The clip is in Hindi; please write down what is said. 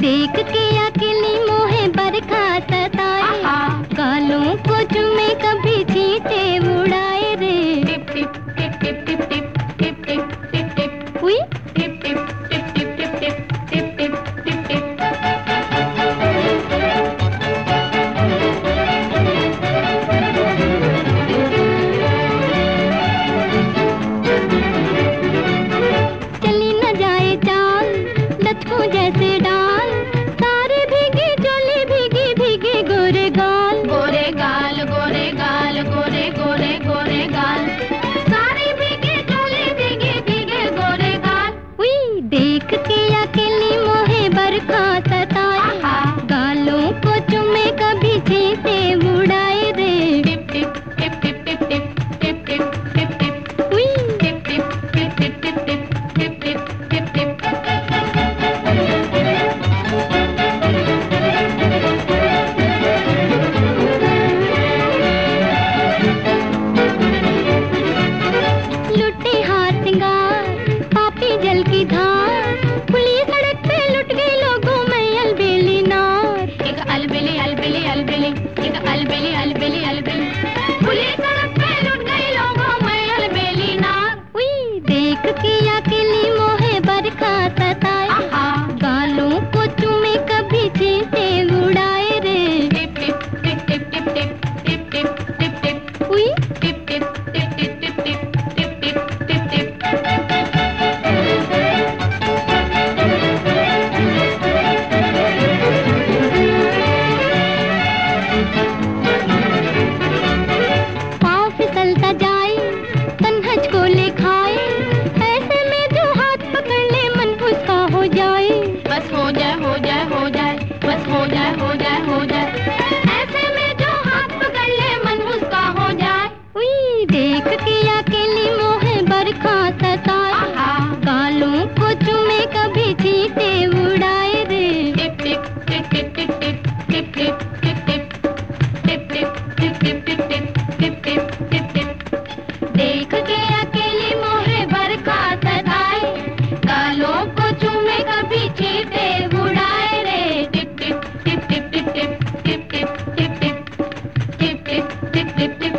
देख के अकेली मोहे बरखा सताए, गालों को चुमे कभी छींटे उड़ाए रे। टिप टिप टिप टिप टिप टिप टिप टिप टिप टिप हुई टिप टिप टिप टिप टिप टिप टिप टिप टिप टिप। चली न जाए चाल लचकों जैसे डाल, सारे भीगी चोली भीगी भीगे गोरे गाल, गोरे गाल गोरे गाल गोरे गोरे गोरे गाल, सारे भीगे चोली भीगे भीगे गोरे गाल। हुई देख के अकेली मोहे बरखा सताए, गालों को चुमे कभी छींटे उड़ाए रे। टिप टिप टिप टिप टिप टिप टिप टिप टिप टिप हुई टिप टिप टिप टिप टिप टिप टिप टिप टिप टिप। लुटे हाथ सिंगार पापी जल की धार, खुली सड़क पे लुट गई लोगों में अलबेली नार। एक अलबेली अलबेली अलबेली एक अलबेली अलबेली अलबेली, खुली सड़क पे लुट गई लोगों में अलबेली नार। हुई देख के अकेली मोहे बरखा सताए, गालों को चुमे कभी छींटे उड़ाए रे। टिप टिप टिप टिप टिप टिप टिप टिप टिप टिप हुई टिप टिप टिप टिप टिप टिप टिप टिप टिप टिप। पाँव फिसलता जाए तन्हज को ले खाए, ऐसे में जो हाथ पकड़ ले मन उसका हो जाए। बस हो जाए हो जाए हो जाए बस हो जाए हो जाए हो जाए, ऐसे में जो हाथ पकड़ ले मन उसका हो जाए। हुई देख के अकेली मोहे बरखा सताए, गालों को चुमे कभी छींटे उड़ाए रे। टिप टिप टिप टिप टिप टिप टिप टिप टिप टिप टिप टिप टिप टिप टिप टिप टिप टिप टिप। देख के अकेली मोहे बरखा सताए, गालों को चुमे कभी छींटे उड़ाए रे। टिप टिप टिप टिप टिप टिप टिप टिप टिप टिप टिप टिप टिप टिप टिप।